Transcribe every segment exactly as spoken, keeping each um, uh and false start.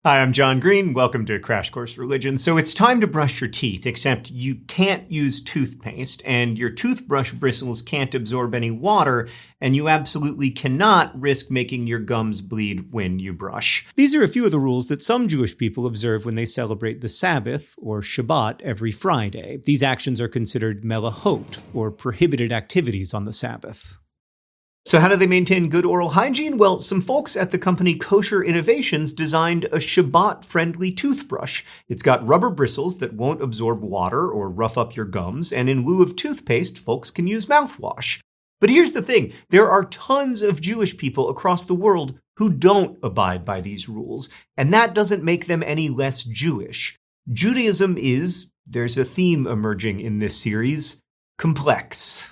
Hi, I'm John Green. Welcome to Crash Course Religion. So it's time to brush your teeth, except you can't use toothpaste, and your toothbrush bristles can't absorb any water, and you absolutely cannot risk making your gums bleed when you brush. These are a few of the rules that some Jewish people observe when they celebrate the Sabbath, or Shabbat, every Friday. These actions are considered melahot, or prohibited activities on the Sabbath. So how do they maintain good oral hygiene? Well, some folks at the company Kosher Innovations designed a Shabbat-friendly toothbrush. It's got rubber bristles that won't absorb water or rough up your gums, and in lieu of toothpaste, folks can use mouthwash. But here's the thing, there are tons of Jewish people across the world who don't abide by these rules, and that doesn't make them any less Jewish. Judaism is, there's a theme emerging in this series, complex.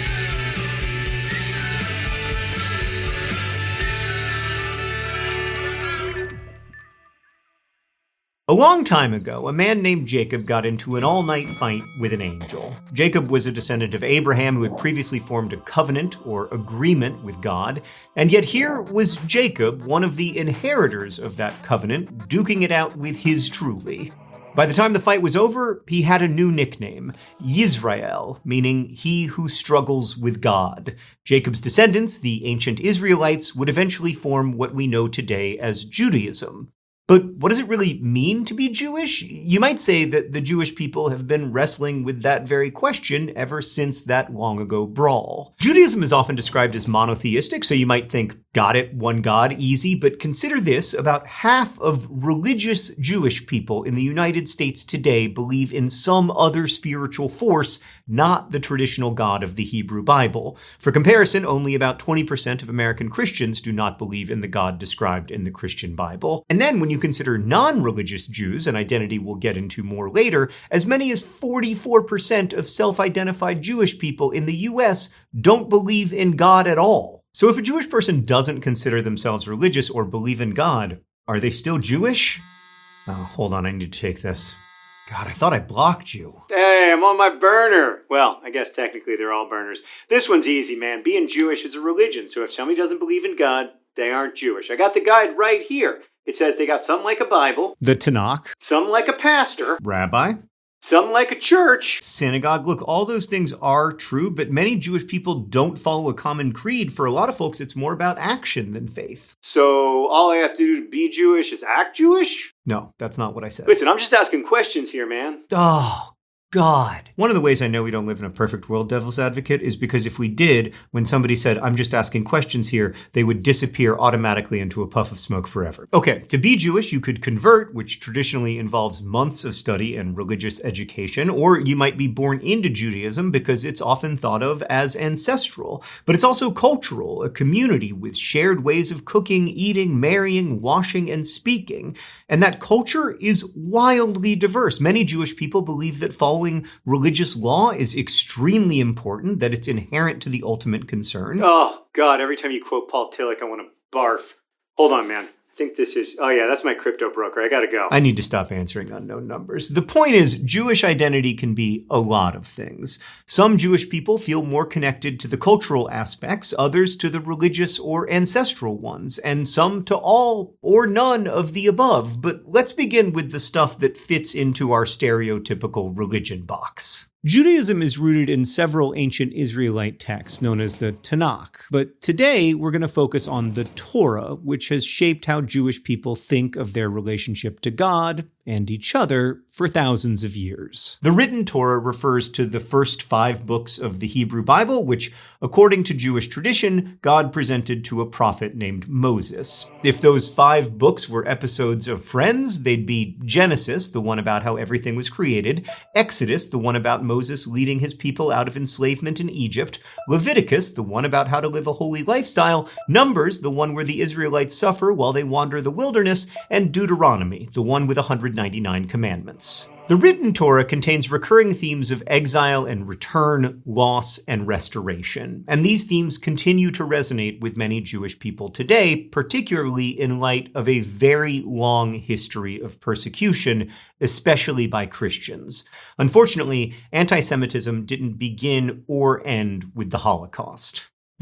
A long time ago, a man named Jacob got into an all-night fight with an angel. Jacob was a descendant of Abraham who had previously formed a covenant or agreement with God, and yet here was Jacob, one of the inheritors of that covenant, duking it out with his truly. By the time the fight was over, he had a new nickname, Yisrael, meaning he who struggles with God. Jacob's descendants, the ancient Israelites, would eventually form what we know today as Judaism. But what does it really mean to be Jewish? You might say that the Jewish people have been wrestling with that very question ever since that long ago brawl. Judaism is often described as monotheistic, so you might think, got it, one God, easy, but consider this, about half of religious Jewish people in the United States today believe in some other spiritual force, not the traditional God of the Hebrew Bible. For comparison, only about twenty percent of American Christians do not believe in the God described in the Christian Bible. And then when you consider non-religious Jews, an identity we'll get into more later, as many as forty-four percent of self-identified Jewish people in the U S don't believe in God at all. So if a Jewish person doesn't consider themselves religious or believe in God, are they still Jewish? Oh, hold on, I need to take this. God, I thought I blocked you. Hey, I'm on my burner. Well, I guess technically they're all burners. This one's easy, man. Being Jewish is a religion, so if somebody doesn't believe in God, they aren't Jewish. I got the guide right here. It says they got something like a Bible. The Tanakh. Some like a pastor. Rabbi. Some like a church. Synagogue. Look, all those things are true, but many Jewish people don't follow a common creed. For a lot of folks, it's more about action than faith. So all I have to do to be Jewish is act Jewish? No, that's not what I said. Listen, I'm just asking questions here, man. Oh, God. One of the ways I know we don't live in a perfect world, devil's advocate, is because if we did, when somebody said, I'm just asking questions here, they would disappear automatically into a puff of smoke forever. Okay, to be Jewish, you could convert, which traditionally involves months of study and religious education, or you might be born into Judaism because it's often thought of as ancestral. But it's also cultural, a community with shared ways of cooking, eating, marrying, washing, and speaking. And that culture is wildly diverse. Many Jewish people believe that following religious law is extremely important, that it's inherent to the ultimate concern. Oh, God, every time you quote Paul Tillich, I want to barf. Hold on, man. I think this is... Oh, yeah, that's my crypto broker. I gotta go. I need to stop answering unknown numbers. The point is, Jewish identity can be a lot of things. Some Jewish people feel more connected to the cultural aspects, others to the religious or ancestral ones, and some to all or none of the above. But let's begin with the stuff that fits into our stereotypical religion box. Judaism is rooted in several ancient Israelite texts known as the Tanakh, but today we're going to focus on the Torah, which has shaped how Jewish people think of their relationship to God and each other for thousands of years. The written Torah refers to the first five books of the Hebrew Bible, which, according to Jewish tradition, God presented to a prophet named Moses. If those five books were episodes of Friends, they'd be Genesis, the one about how everything was created, Exodus, the one about Moses leading his people out of enslavement in Egypt, Leviticus, the one about how to live a holy lifestyle, Numbers, the one where the Israelites suffer while they wander the wilderness, and Deuteronomy, the one with one hundred ninety-nine commandments. The written Torah contains recurring themes of exile and return, loss, and restoration. And these themes continue to resonate with many Jewish people today, particularly in light of a very long history of persecution, especially by Christians. Unfortunately, anti-Semitism didn't begin or end with the Holocaust.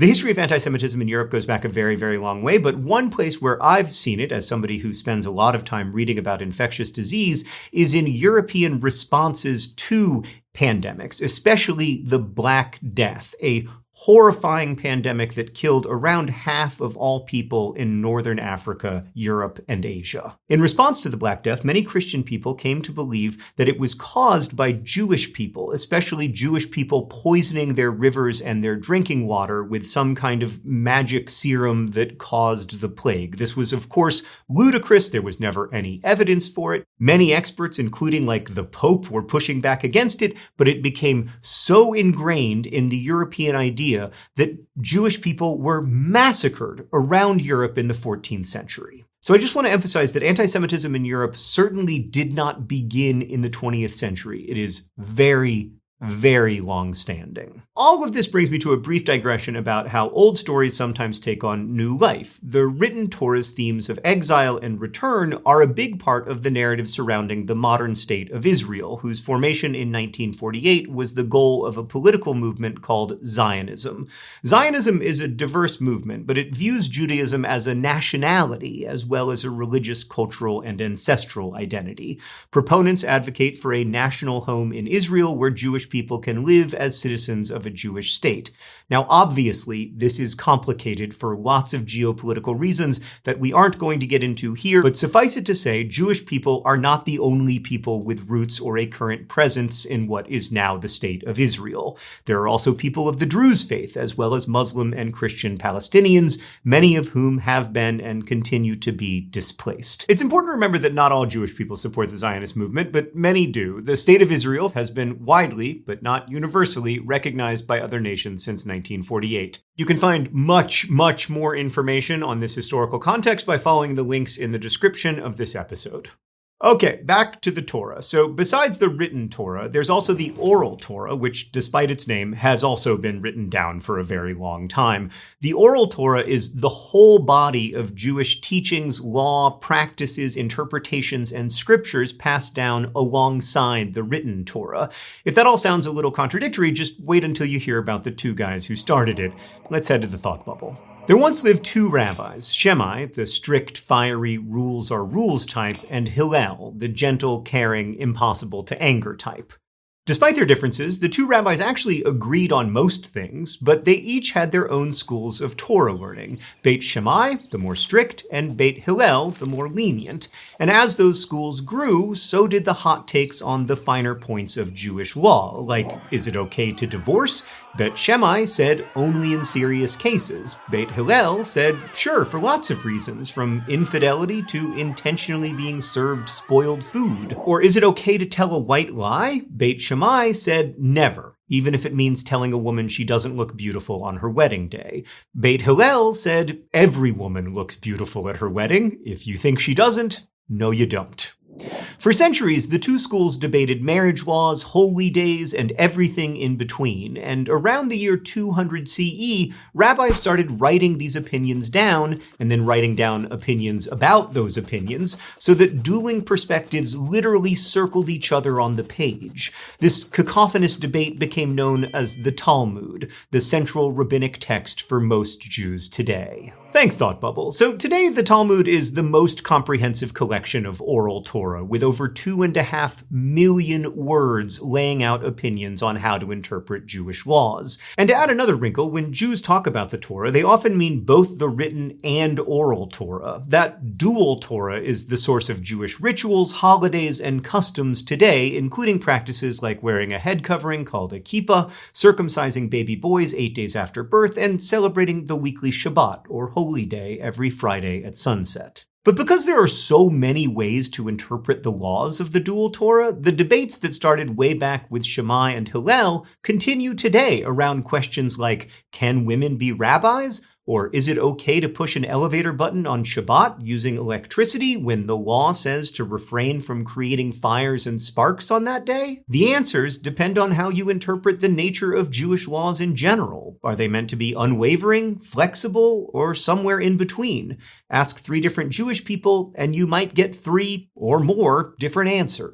The history of anti-Semitism in Europe goes back a very, very long way, but one place where I've seen it, as somebody who spends a lot of time reading about infectious disease, is in European responses to pandemics, especially the Black Death, a horrifying pandemic that killed around half of all people in northern Africa, Europe, and Asia. In response to the Black Death, many Christian people came to believe that it was caused by Jewish people, especially Jewish people poisoning their rivers and their drinking water with some kind of magic serum that caused the plague. This was, of course, ludicrous. There was never any evidence for it. Many experts, including like the Pope, were pushing back against it, but it became so ingrained in the European idea that Jewish people were massacred around Europe in the fourteenth century. So I just want to emphasize that anti-Semitism in Europe certainly did not begin in the twentieth century. It is very, very long-standing. All of this brings me to a brief digression about how old stories sometimes take on new life. The written Torah's themes of exile and return are a big part of the narrative surrounding the modern state of Israel, whose formation in nineteen forty-eight was the goal of a political movement called Zionism. Zionism is a diverse movement, but it views Judaism as a nationality as well as a religious, cultural, and ancestral identity. Proponents advocate for a national home in Israel where Jewish people can live as citizens of a Jewish state. Now, obviously, this is complicated for lots of geopolitical reasons that we aren't going to get into here, but suffice it to say, Jewish people are not the only people with roots or a current presence in what is now the state of Israel. There are also people of the Druze faith, as well as Muslim and Christian Palestinians, many of whom have been and continue to be displaced. It's important to remember that not all Jewish people support the Zionist movement, but many do. The state of Israel has been widely, but not universally, recognized by other nations since nineteen forty-eight. You can find much, much more information on this historical context by following the links in the description of this episode. Okay, back to the Torah. So besides the written Torah, there's also the oral Torah, which, despite its name, has also been written down for a very long time. The oral Torah is the whole body of Jewish teachings, law, practices, interpretations, and scriptures passed down alongside the written Torah. If that all sounds a little contradictory, just wait until you hear about the two guys who started it. Let's head to the thought bubble. There once lived two rabbis, Shammai, the strict, fiery, rules are rules type, and Hillel, the gentle, caring, impossible to anger type. Despite their differences, the two rabbis actually agreed on most things, but they each had their own schools of Torah learning. Beit Shammai, the more strict, and Beit Hillel, the more lenient. And as those schools grew, so did the hot takes on the finer points of Jewish law, like, is it okay to divorce? Beit Shammai said only in serious cases. Beit Hillel said sure for lots of reasons, from infidelity to intentionally being served spoiled food. Or is it okay to tell a white lie? Beit Shammai said never, even if it means telling a woman she doesn't look beautiful on her wedding day. Beit Hillel said every woman looks beautiful at her wedding. If you think she doesn't, no you don't. For centuries, the two schools debated marriage laws, holy days, and everything in between, and around the year two hundred C E, rabbis started writing these opinions down, and then writing down opinions about those opinions, so that dueling perspectives literally circled each other on the page. This cacophonous debate became known as the Talmud, the central rabbinic text for most Jews today. Thanks, Thought Bubble. So today, the Talmud is the most comprehensive collection of oral Torah, with over two and a half million words laying out opinions on how to interpret Jewish laws. And to add another wrinkle, when Jews talk about the Torah, they often mean both the written and oral Torah. That dual Torah is the source of Jewish rituals, holidays, and customs today, including practices like wearing a head covering called a kippah, circumcising baby boys eight days after birth, and celebrating the weekly Shabbat, or Holy Day, every Friday at sunset. But because there are so many ways to interpret the laws of the dual Torah, the debates that started way back with Shammai and Hillel continue today around questions like, can women be rabbis? Or is it okay to push an elevator button on Shabbat using electricity when the law says to refrain from creating fires and sparks on that day? The answers depend on how you interpret the nature of Jewish laws in general. Are they meant to be unwavering, flexible, or somewhere in between? Ask three different Jewish people, and you might get three or more different answers.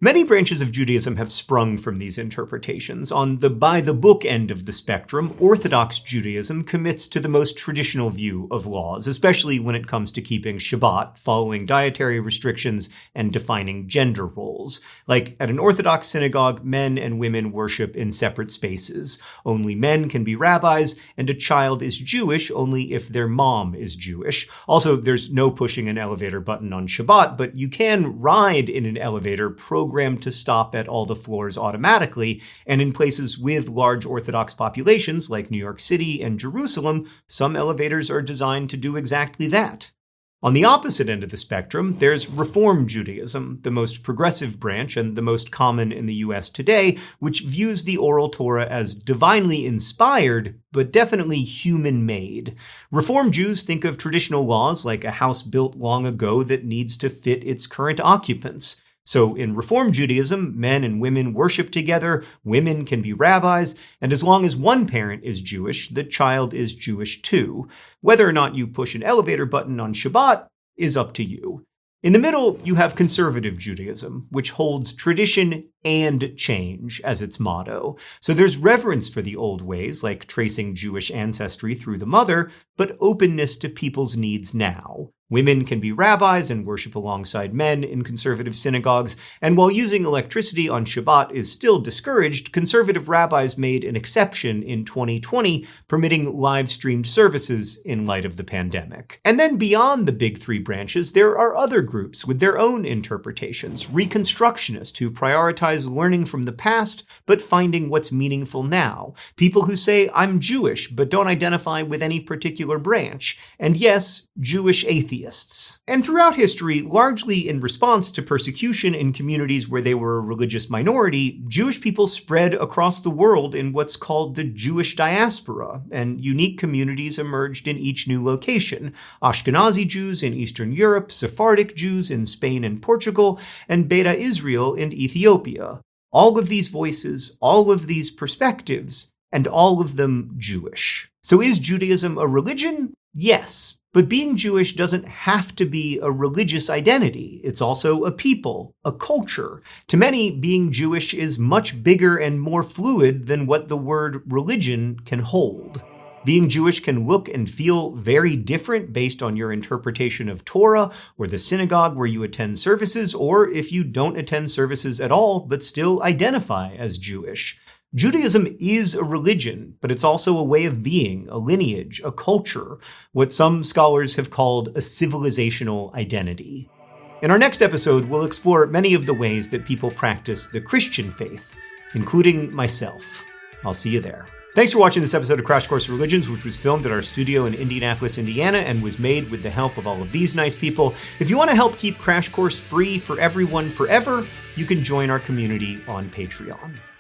Many branches of Judaism have sprung from these interpretations. On the by-the-book end of the spectrum, Orthodox Judaism commits to the most traditional view of laws, especially when it comes to keeping Shabbat, following dietary restrictions, and defining gender roles. Like, at an Orthodox synagogue, men and women worship in separate spaces. Only men can be rabbis, and a child is Jewish only if their mom is Jewish. Also, there's no pushing an elevator button on Shabbat, but you can ride in an elevator programmed to stop at all the floors automatically, and in places with large Orthodox populations like New York City and Jerusalem, some elevators are designed to do exactly that. On the opposite end of the spectrum, there's Reform Judaism, the most progressive branch and the most common in the U S today, which views the Oral Torah as divinely inspired, but definitely human-made. Reform Jews think of traditional laws like a house built long ago that needs to fit its current occupants. So in Reform Judaism, men and women worship together, women can be rabbis, and as long as one parent is Jewish, the child is Jewish too. Whether or not you push an elevator button on Shabbat is up to you. In the middle, you have Conservative Judaism, which holds tradition and change as its motto. So there's reverence for the old ways, like tracing Jewish ancestry through the mother, but openness to people's needs now. Women can be rabbis and worship alongside men in conservative synagogues, and while using electricity on Shabbat is still discouraged, conservative rabbis made an exception in twenty twenty, permitting live-streamed services in light of the pandemic. And then beyond the big three branches, there are other groups with their own interpretations, Reconstructionists who prioritize learning from the past, but finding what's meaningful now, people who say, I'm Jewish, but don't identify with any particular branch, and yes, Jewish atheists. And throughout history, largely in response to persecution in communities where they were a religious minority, Jewish people spread across the world in what's called the Jewish diaspora, and unique communities emerged in each new location. Ashkenazi Jews in Eastern Europe, Sephardic Jews in Spain and Portugal, and Beta Israel in Ethiopia. All of these voices, all of these perspectives, and all of them Jewish. So is Judaism a religion? Yes. But being Jewish doesn't have to be a religious identity. It's also a people, a culture. To many, being Jewish is much bigger and more fluid than what the word religion can hold. Being Jewish can look and feel very different based on your interpretation of Torah or the synagogue where you attend services, or if you don't attend services at all but still identify as Jewish. Judaism is a religion, but it's also a way of being, a lineage, a culture, what some scholars have called a civilizational identity. In our next episode, we'll explore many of the ways that people practice the Christian faith, including myself. I'll see you there. Thanks for watching this episode of Crash Course Religions, which was filmed at our studio in Indianapolis, Indiana, and was made with the help of all of these nice people. If you want to help keep Crash Course free for everyone forever, you can join our community on Patreon.